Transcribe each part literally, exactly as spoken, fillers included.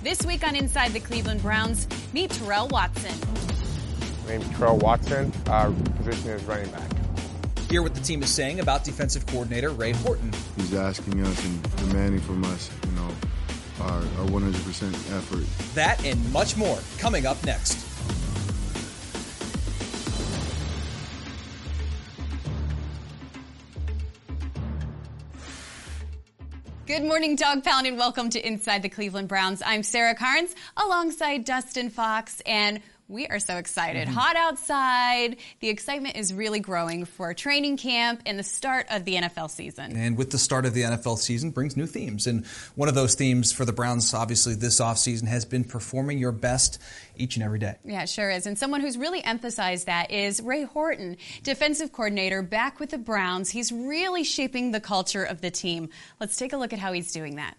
This week on Inside the Cleveland Browns, meet Terrell Watson. My name's Terrell Watson. Our position is running back. Hear what the team is saying about defensive coordinator Ray Horton. He's asking us and demanding from us, you know, our, our one hundred percent effort. That and much more coming up next. Good morning, Dog Pound, and welcome to Inside the Cleveland Browns. I'm Sarah Carnes alongside Dustin Fox, and we are so excited. Mm-hmm. Hot outside. The excitement is really growing for training camp and the start of the N F L season. And with the start of the N F L season brings new themes. And one of those themes for the Browns, obviously, this offseason has been performing your best each and every day. Yeah, it sure is. And someone who's really emphasized that is Ray Horton, defensive coordinator back with the Browns. He's really shaping the culture of the team. Let's take a look at how he's doing that.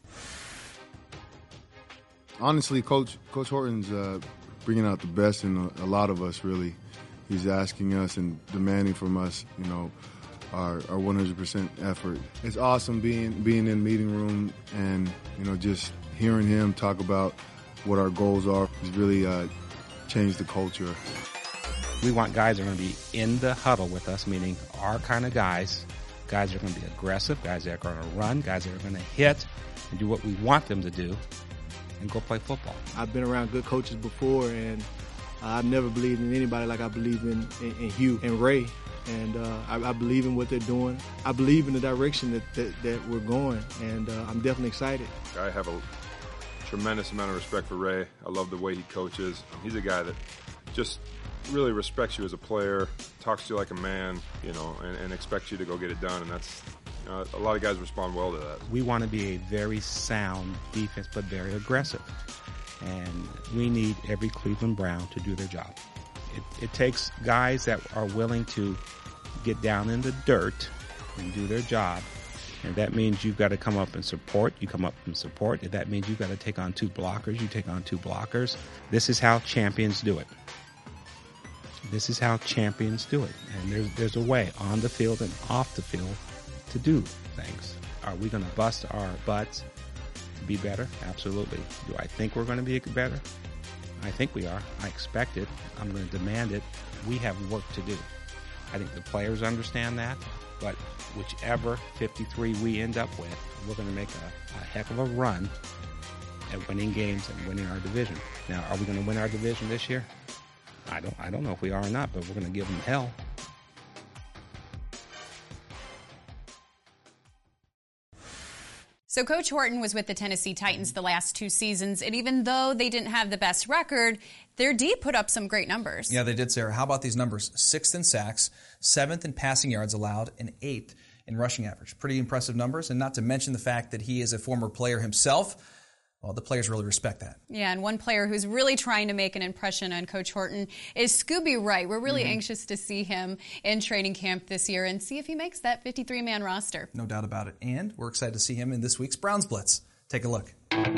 Honestly, Coach Coach Horton's uh, bringing out the best in a, a lot of us, really. He's asking us and demanding from us, you know, our, our one hundred percent effort. It's awesome being being in the meeting room and, you know, just hearing him talk about what our goals are. He's really uh, changed the culture. We want guys that are going to be in the huddle with us, meaning our kind of guys, guys that are going to be aggressive, guys that are going to run, guys that are going to hit and do what we want them to do, and go play football. I've been around good coaches before, and uh, I've never believed in anybody like I believe in, in, in Hugh and Ray. And uh, I, I believe in what they're doing. I believe in the direction that, that, that we're going, and uh, I'm definitely excited. I have a tremendous amount of respect for Ray. I love the way he coaches. He's a guy that just really respects you as a player, talks to you like a man, you know, and, and expects you to go get it done, and that's Uh, a lot of guys respond well to that. We want to be a very sound defense, but very aggressive. And we need every Cleveland Brown to do their job. It, it takes guys that are willing to get down in the dirt and do their job. And that means you've got to come up and support. You come up and support. If that means you've got to take on two blockers, you take on two blockers. This is how champions do it. This is how champions do it. And there's, there's a way on the field and off the field to do things. Are we going to bust our butts to be better? Absolutely. Do I think we're going to be better? I think we are. I expect it. I'm going to demand it. We have work to do. I think the players understand that, but whichever fifty-three we end up with, we're going to make a, a heck of a run at winning games and winning our division. Now, are we going to win our division this year? I don't, I don't know if we are or not, but we're going to give them hell. So Coach Horton was with the Tennessee Titans the last two seasons, and even though they didn't have the best record, their D put up some great numbers. Yeah, they did, Sarah. How about these numbers? Sixth in sacks, seventh in passing yards allowed, and eighth in rushing average. Pretty impressive numbers, and not to mention the fact that he is a former player himself. Well, the players really respect that. Yeah, and one player who's really trying to make an impression on Coach Horton is Scooby Wright. We're really mm-hmm. anxious to see him in training camp this year and see if he makes that fifty-three man roster. No doubt about it. And we're excited to see him in this week's Browns Blitz. Take a look.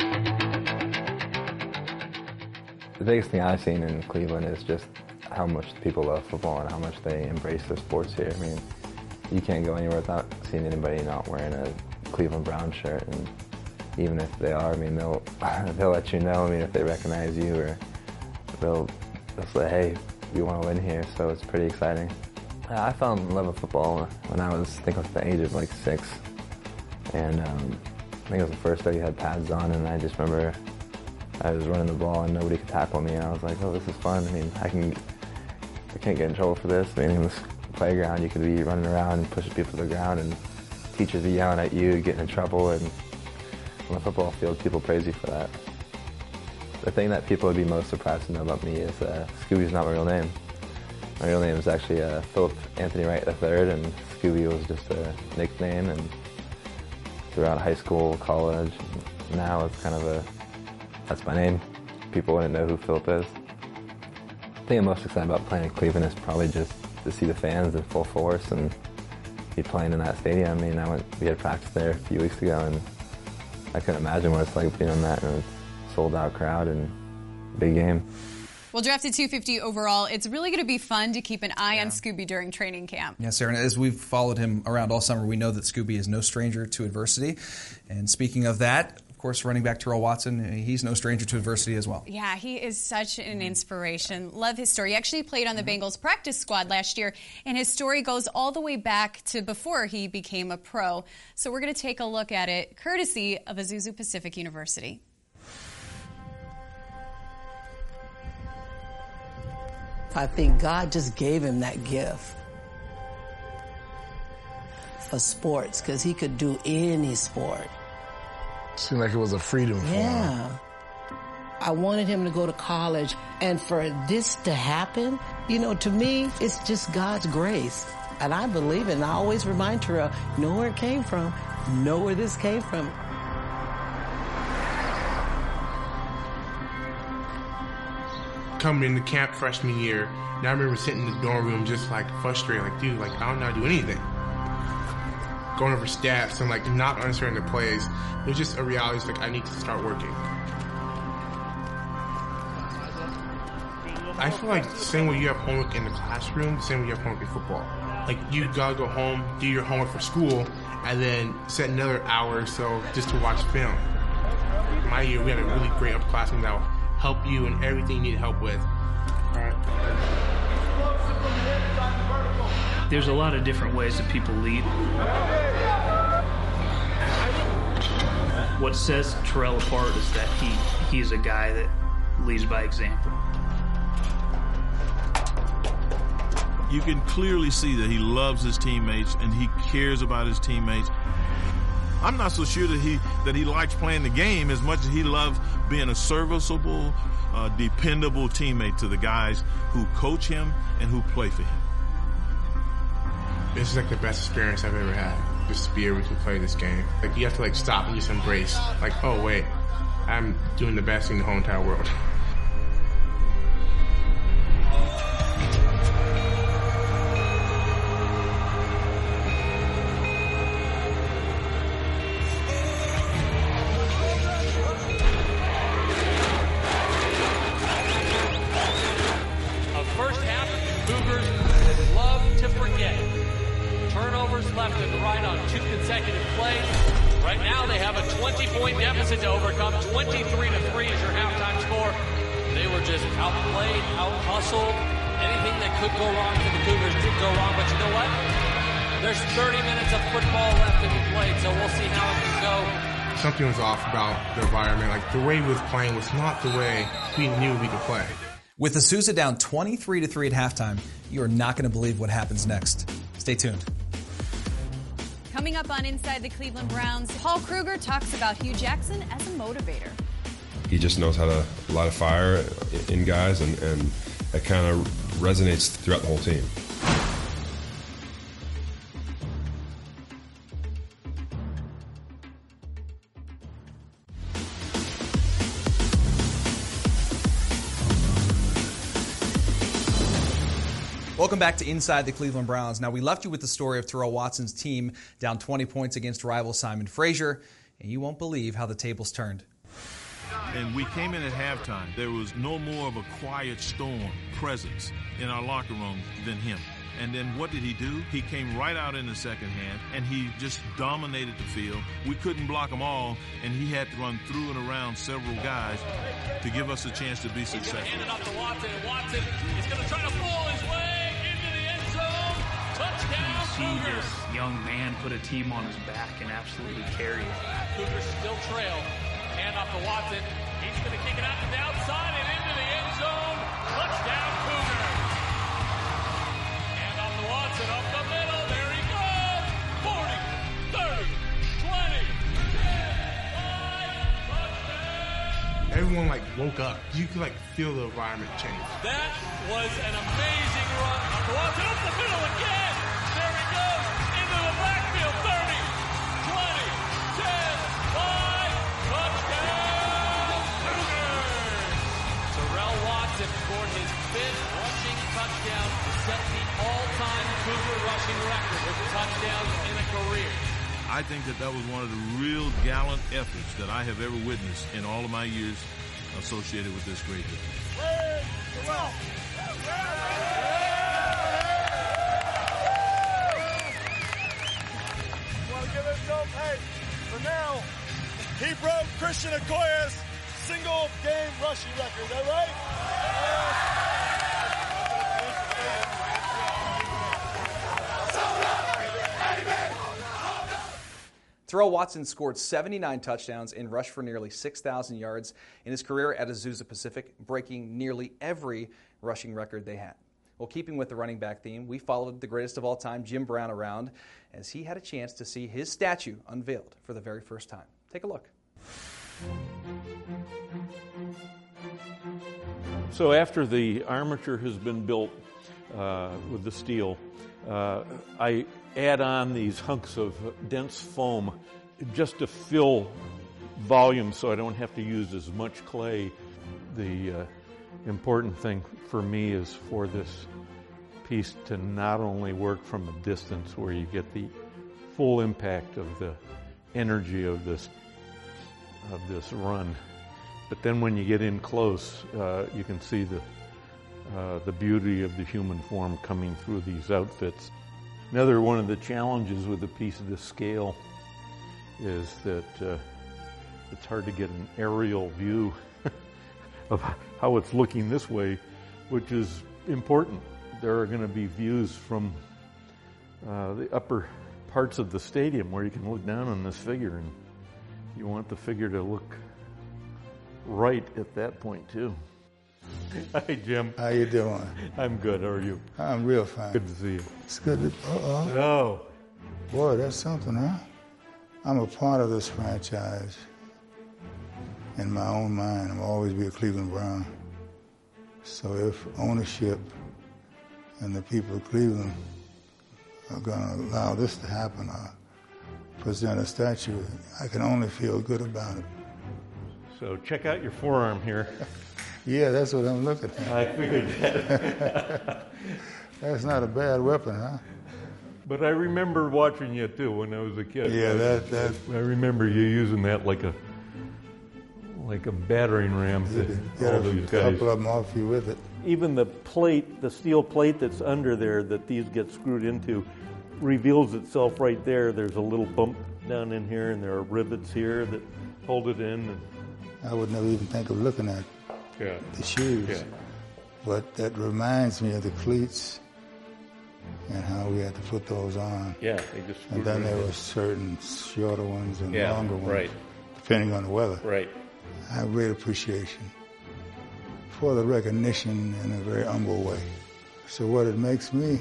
The biggest thing I've seen in Cleveland is just how much people love football and how much they embrace the sports here. I mean, you can't go anywhere without seeing anybody not wearing a Cleveland Browns shirt. And even if they are, I mean, they'll they'll let you know. I mean, if they recognize you, or they'll they'll say, "Hey, we want to win here." So it's pretty exciting. I fell in love with football when I was, I think, I was the age of like six, and um, I think it was the first day we had pads on, and I just remember I was running the ball and nobody could tackle me, and I was like, "Oh, this is fun." I mean, I can I can't get in trouble for this. I mean, in this playground, you could be running around and pushing people to the ground, and teachers are yelling at you, getting in trouble, and on the football field, people praise you for that. The thing that people would be most surprised to know about me is uh, Scooby's not my real name. My real name is actually uh, Philip Anthony Wright the third, and Scooby was just a nickname. And throughout high school, college, now it's kind of a, that's my name. People wouldn't know who Philip is. The thing I'm most excited about playing in Cleveland is probably just to see the fans in full force and be playing in that stadium. I mean, I went, we had practice there a few weeks ago, and I couldn't imagine what it's like being on that, and it's a sold-out crowd and big game. Well, drafted two fifty overall, it's really going to be fun to keep an eye yeah. on Scooby during training camp. Yeah, Sarah, as we've followed him around all summer, we know that Scooby is no stranger to adversity. And speaking of that, of course, running back Terrell Watson, he's no stranger to adversity as well. Yeah, he is such an inspiration. Love his story. He actually played on the Bengals practice squad last year, and his story goes all the way back to before he became a pro. So we're going to take a look at it, courtesy of Azusa Pacific University. I think God just gave him that gift for sports, because he could do any sport. Seemed like it was a freedom for him. Yeah. I wanted him to go to college, and for this to happen, you know, to me, it's just God's grace. And I believe it, and I always remind Terrell, know where it came from, know where this came from. Coming into camp freshman year, and I remember sitting in the dorm room just like frustrated, like, dude, like, I don't know how to do anything. Going over stats and like not understanding the plays. It was just a reality. It's like, I need to start working. I feel like the same way you have homework in the classroom, the same way you have homework in football. Like, you gotta go home, do your homework for school, and then set another hour or so just to watch film. My year, we had a really great upperclassman that will help you in everything you need help with. All right. There's a lot of different ways that people lead. What sets Terrell apart is that he he's a guy that leads by example. You can clearly see that he loves his teammates and he cares about his teammates. I'm not so sure that he that he likes playing the game as much as he loves being a serviceable, uh, dependable teammate to the guys who coach him and who play for him. This is like the best experience I've ever had, just to be able to play this game. Like, you have to like stop and just embrace, like, oh wait, I'm doing the best thing in the whole entire world. Left and right on two consecutive plays. Right now they have a twenty-point deficit to overcome. twenty-three to three is your halftime score. They were just outplayed, out-hustled. Anything that could go wrong for the Cougars did go wrong, but you know what? There's thirty minutes of football left to be played, so we'll see how it can go. Something was off about the environment. Like, the way we was playing was not the way we knew we could play. With Azusa down twenty-three to three at halftime, you are not going to believe what happens next. Stay tuned. Coming up on Inside the Cleveland Browns, Paul Kruger talks about Hugh Jackson as a motivator. He just knows how to light a fire in guys, and, and that kind of resonates throughout the whole team. Welcome back to Inside the Cleveland Browns. Now, we left you with the story of Terrell Watson's team down twenty points against rival Simon Fraser, and you won't believe how the tables turned. And we came in at halftime. There was no more of a quiet storm presence in our locker room than him. And then what did he do? He came right out in the second half, and he just dominated the field. We couldn't block them all, and he had to run through and around several guys to give us a chance to be successful. He's going to hand it off to Watson, and Watson is going to try to pull his way into the end zone. Touchdown, See Cougars. this young man put a team on his back and absolutely carry it. Cougars still trail. Hand off to Watson. He's going to kick it out to the outside and into the end zone. Touchdown, Cougars. Hand off to Watson up the middle. There he goes. forty, thirty, twenty, five, touchdown. Everyone like woke up. You could like feel the environment change. That was an amazing run. Up to Watson up the middle again. There he goes. Into the backfield. thirty, twenty, ten, five, touchdown, Cougars. Terrell Watson scored his fifth rushing touchdown to set the all-time Cougar rushing record with touchdowns in a career. I think that that was one of the real gallant efforts that I have ever witnessed in all of my years associated with this great game. Terrell. Want to give it up? Hey, for now, He broke Christian Okoye's single game rushing record. Is that right? Terrell Watson scored seventy-nine touchdowns and rushed for nearly six thousand yards in his career at Azusa Pacific, breaking nearly every rushing record they had. Well, keeping with the running back theme, we followed the greatest of all time, Jim Brown, around as he had a chance to see his statue unveiled for the very first time. Take a look. So after the armature has been built uh, with the steel, uh, I add on these hunks of dense foam just to fill volume so I don't have to use as much clay. The uh, important thing for me is for this piece to not only work from a distance where you get the full impact of the energy of this of this run, but then when you get in close, uh, you can see the uh, the beauty of the human form coming through these outfits. Another one of the challenges with a piece of this scale is that uh, it's hard to get an aerial view of how it's looking this way, which is important. There are going to be views from uh, the upper parts of the stadium where you can look down on this figure, and you want the figure to look right at that point too. Hi, Jim. How you doing? I'm good. How are you? I'm real fine. Good to see you. It's good to... Uh-oh. No. Boy, that's something, huh? I'm a part of this franchise. In my own mind, I'll always be a Cleveland Brown. So if ownership and the people of Cleveland are going to allow this to happen, or present a statue, I can only feel good about it. So check out your forearm here. Yeah, that's what I'm looking at. I figured that. That's not a bad weapon, huh? But I remember watching you too when I was a kid. Yeah, that that. I remember you using that like a like a battering ram to Get all a these guys. couple of them off you with it. Even the plate, the steel plate that's under there that these get screwed into, reveals itself right there. There's a little bump down in here, and there are rivets here that hold it in. And I would never even think of looking at yeah. the shoes. Yeah. But that reminds me of the cleats and how we had to put those on. Yeah, they just And then there were certain shorter ones and Yeah, longer ones, right. depending on the weather. Right. I have great appreciation for the recognition in a very humble way. So what it makes me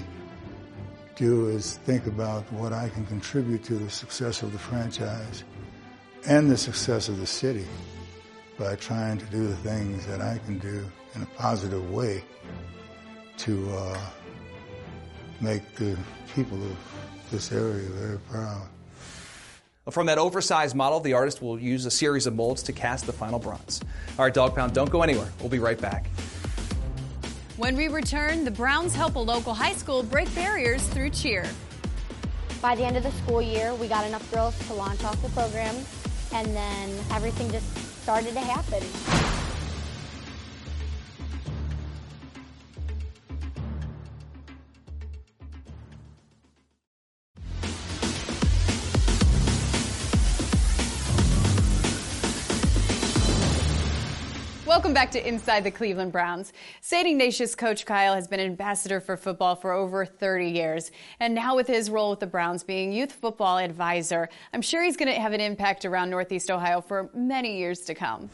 do is think about what I can contribute to the success of the franchise and the success of the city by trying to do the things that I can do in a positive way to uh, make the people of this area very proud. From that oversized model, the artist will use a series of molds to cast the final bronze. All right, Dog Pound, don't go anywhere. We'll be right back. When we return, the Browns help a local high school break barriers through cheer. By the end of the school year, we got enough girls to launch off the program, and then everything just started to happen. Welcome back to Inside the Cleveland Browns. Saint Ignatius coach Kyle has been ambassador for football for over thirty years. And now with his role with the Browns being youth football advisor, I'm sure he's going to have an impact around Northeast Ohio for many years to come.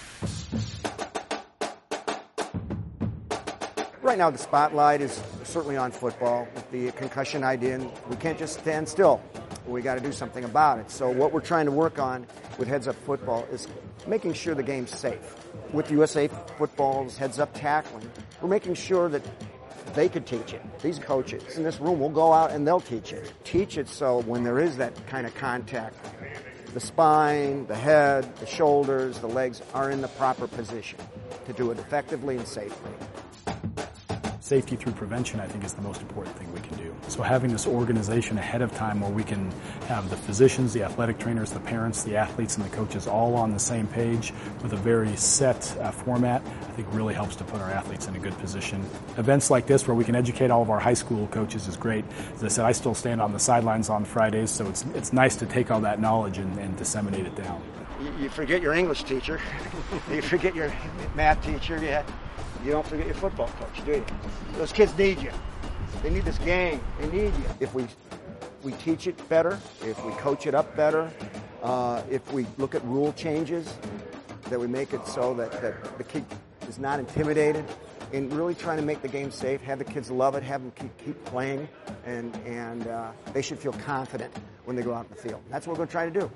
Right now the spotlight is certainly on football. With the concussion idea, we can't just stand still. We got to do something about it. So what we're trying to work on with Heads Up Football is making sure the game's safe. With U S A Football's Heads Up Tackling, we're making sure that they could teach it. These coaches in this room will go out and they'll teach it. Teach it so when there is that kind of contact, the spine, the head, the shoulders, the legs are in the proper position to do it effectively and safely. Safety through prevention, I think, is the most important thing we can do. So having this organization ahead of time where we can have the physicians, the athletic trainers, the parents, the athletes, and the coaches all on the same page with a very set uh, format, I think really helps to put our athletes in a good position. Events like this where we can educate all of our high school coaches is great. As I said, I still stand on the sidelines on Fridays, so it's, it's nice to take all that knowledge and, and disseminate it down. You, you forget your English teacher. You forget your math teacher. You, you don't forget your football coach, do you? Those kids need you. They need this game. They need you. If we we teach it better, if we coach it up better, uh, if we look at rule changes, that we make it so that, that the kid is not intimidated, and really trying to make the game safe, have the kids love it, have them keep, keep playing, and, and uh, they should feel confident when they go out in the field. That's what we're going to try to do.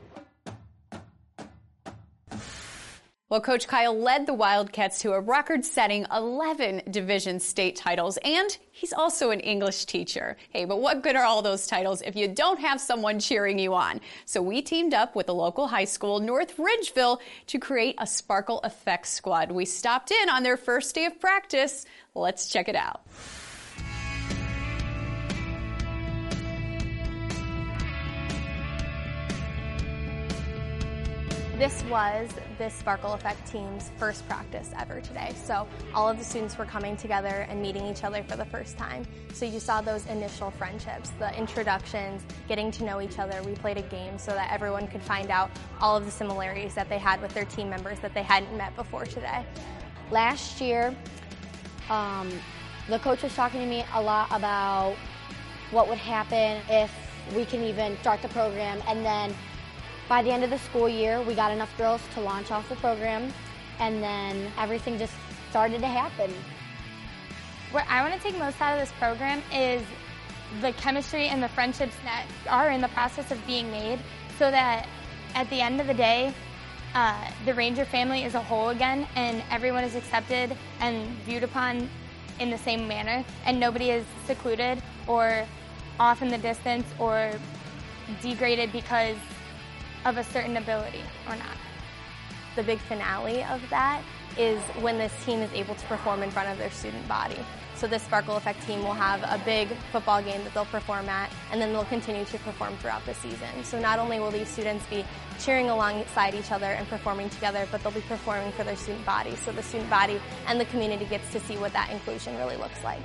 Well, Coach Kyle led the Wildcats to a record-setting eleven Division state titles, and he's also an English teacher. Hey, but what good are all those titles if you don't have someone cheering you on? So we teamed up with the local high school, North Ridgeville, to create a Sparkle Effect squad. We stopped in on their first day of practice. Let's check it out. This was this Sparkle Effect team's first practice ever today. So all of the students were coming together and meeting each other for the first time. So you saw those initial friendships, the introductions, getting to know each other. We played a game so that everyone could find out all of the similarities that they had with their team members that they hadn't met before today. Last year, um, the coach was talking to me a lot about what would happen if we can even start the program, and then by the end of the school year, we got enough girls to launch off the program, and then everything just started to happen. What I want to take most out of this program is the chemistry and the friendships that are in the process of being made, so that at the end of the day, uh, the Ranger family is a whole again, and everyone is accepted and viewed upon in the same manner, and nobody is secluded or off in the distance or degraded because of a certain ability or not. The big finale of that is when this team is able to perform in front of their student body. So this Sparkle Effect team will have a big football game that they'll perform at, and then they'll continue to perform throughout the season. So not only will these students be cheering alongside each other and performing together, but they'll be performing for their student body. So the student body and the community gets to see what that inclusion really looks like.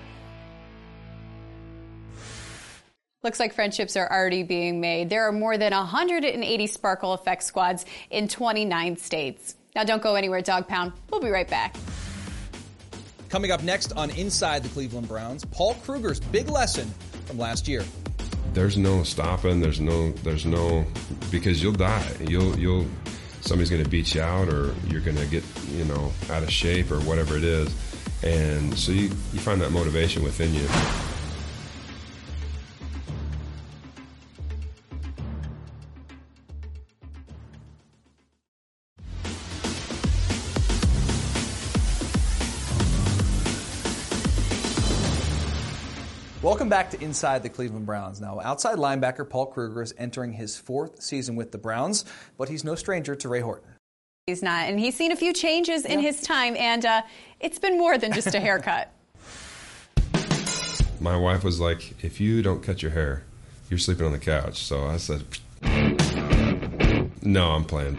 Looks like friendships are already being made. There are more than one hundred eighty Sparkle Effect squads in twenty-nine states. Now don't go anywhere, Dog Pound. We'll be right back. Coming up next on Inside the Cleveland Browns, Paul Kruger's big lesson from last year. There's no stopping. There's no, there's no, because you'll die. You'll, you'll, somebody's going to beat you out, or you're going to get, you know, out of shape or whatever it is. And so you, you find that motivation within you. Welcome back to Inside the Cleveland Browns. Now, outside linebacker Paul Kruger is entering his fourth season with the Browns, but he's no stranger to Ray Horton. He's not, and he's seen a few changes in yeah. his time, and uh, it's been more than just a haircut. My wife was like, if you don't cut your hair, you're sleeping on the couch. So I said, no, I'm playing.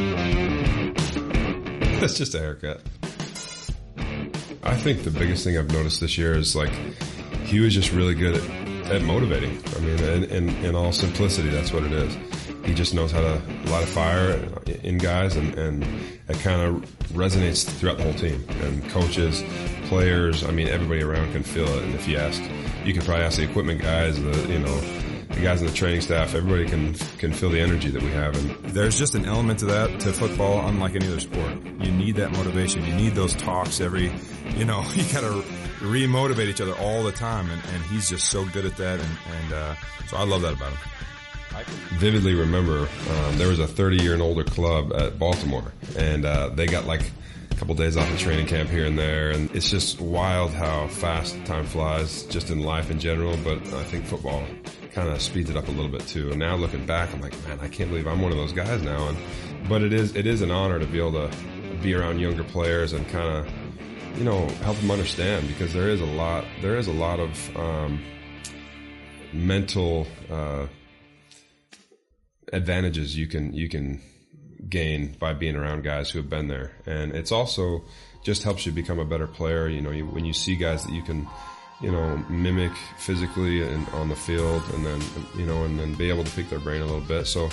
That's just a haircut. I think the biggest thing I've noticed this year is, like, he was just really good at, at motivating. I mean, in, in, in all simplicity, that's what it is. He just knows how to light a fire in guys, and, and it kind of resonates throughout the whole team. And coaches, players, I mean, everybody around can feel it. And if you ask, you can probably ask the equipment guys, the, you know, the guys in the training staff, everybody can can feel the energy that we have. And there's just an element to that, to football, unlike any other sport. You need that motivation. You need those talks every, you know, you gotta re-motivate each other all the time, and, and he's just so good at that, and, and uh, so I love that about him. I can vividly remember um, there was a thirty year and older club at Baltimore, and uh, they got like a couple days off of training camp here and there, and it's just wild how fast time flies just in life in general, but I think football kind of speeds it up a little bit too. And now looking back, I'm like, man, I can't believe I'm one of those guys now. And but it is it is an honor to be able to be around younger players and kind of, you know, help them understand, because there is a lot there is a lot of um, mental uh, advantages you can you can gain by being around guys who have been there, and it's also just helps you become a better player. You know, you, when you see guys that you can, you know, mimic physically and on the field, and then, you know, and then be able to pick their brain a little bit. So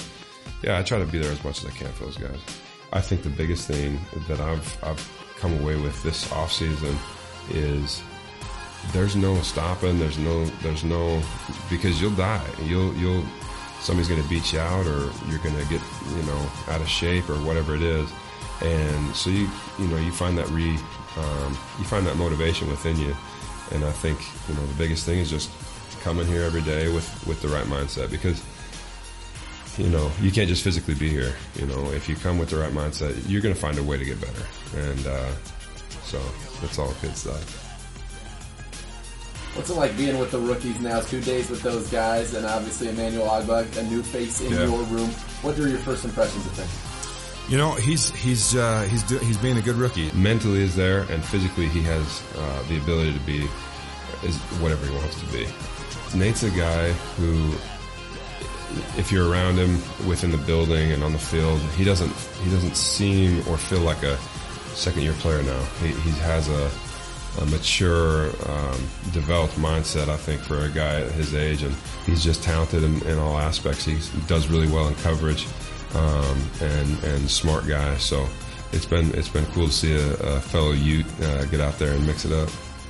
yeah, I try to be there as much as I can for those guys. I think the biggest thing that I've I've come away with this offseason is there's no stopping. There's no there's no because you'll die. You'll you'll somebody's going to beat you out, or you're going to get you know out of shape or whatever it is. And so you you know you find that re um, you find that motivation within you. And I think you know the biggest thing is just coming here every day with with the right mindset, because you know, you can't just physically be here. You know, if you come with the right mindset, you're going to find a way to get better. And uh, so that's all good stuff. What's it like being with the rookies now? Two days with those guys, and obviously Emmanuel Ogbah, a new face in Yeah. your room. What are your first impressions of him? You know, he's he's uh, he's do, he's being a good rookie. Mentally is there, and physically he has uh, the ability to be is whatever he wants to be. Nate's a guy who, if you're around him within the building and on the field, he doesn't he doesn't seem or feel like a second year player now. He, he has a, a mature, um, developed mindset, I think, for a guy at his age, and he's just talented in, in all aspects. He's, he does really well in coverage, um, and and smart guy. So it's been it's been cool to see a, a fellow Ute uh, get out there and mix it up.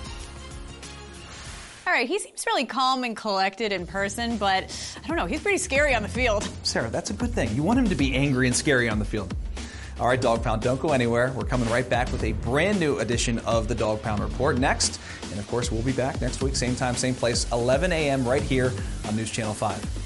All right, he seems really calm and collected in person, but I don't know, he's pretty scary on the field. Sarah, that's a good thing. You want him to be angry and scary on the field. All right, Dog Pound, don't go anywhere. We're coming right back with a brand new edition of the Dog Pound Report next. And of course, we'll be back next week, same time, same place, eleven a.m. right here on News Channel five.